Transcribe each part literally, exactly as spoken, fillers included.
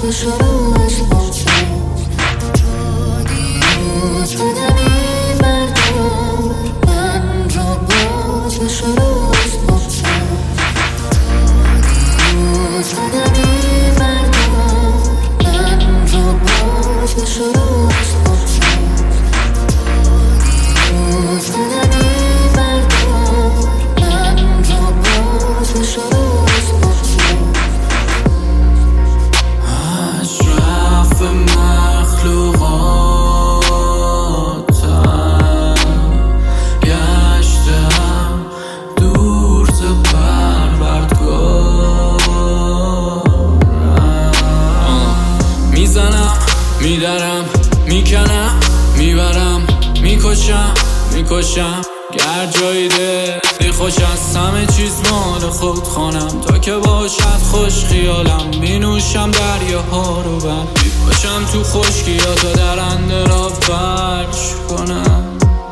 میدرم میکنم میبرم میکشم میکشم گر جایی دلی خوش است همه چیز مال خود خانم تا که باشد خوش خیالم مینوشم دریاها رو بر باشم تو خشکی یا تا درنده را فرش کنم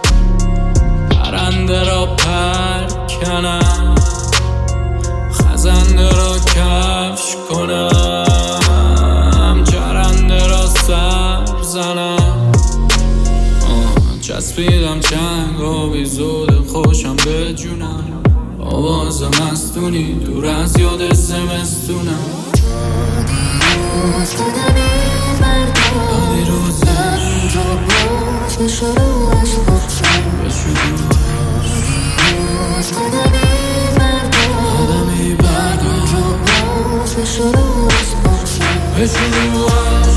پرنده را پر کنم خزنده را کفش کنم چرنده را سر زنم چسبیدم چنگ آبی زود خوشم به جونم آواز مستونی دور از یاد زمستونم دادی روزش آدمی بردار به شروعش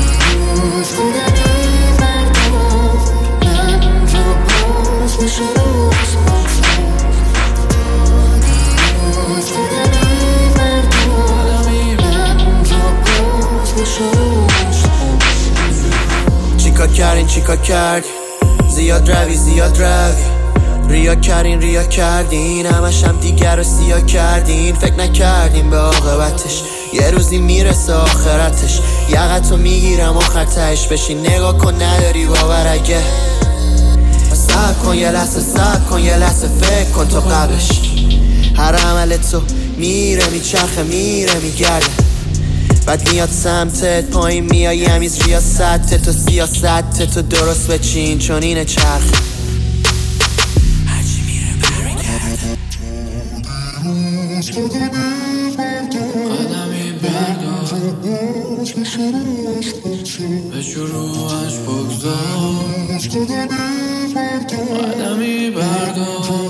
چیکار کردین چیکار کردین زیاد روی زیاد روی ریا کردین ریا کردین همش هم دیگر رو سیاه کردین فکر نکردین به عاقبتش یه روزی میرسه آخرتش یقتو میگیرم آخر تهش بشین نگاه کن نداری باور اگه صبر کن یه لحظه صبر کن یه لحظه فکر کن تو قبلش هر عمل تو میره میچرخه میره میگرده بعد میاد سمتت پایین میای همیز ریاست تو سیاست تو درست بچین چون اینه چرخه هرچی میره برمیگرده قدمی بردار به شروعش بگذار قدمی بردار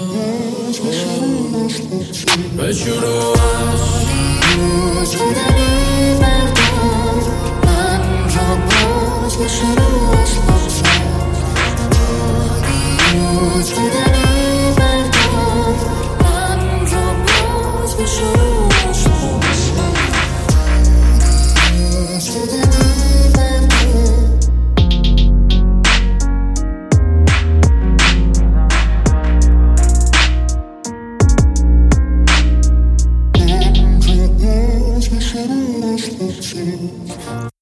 به شروعش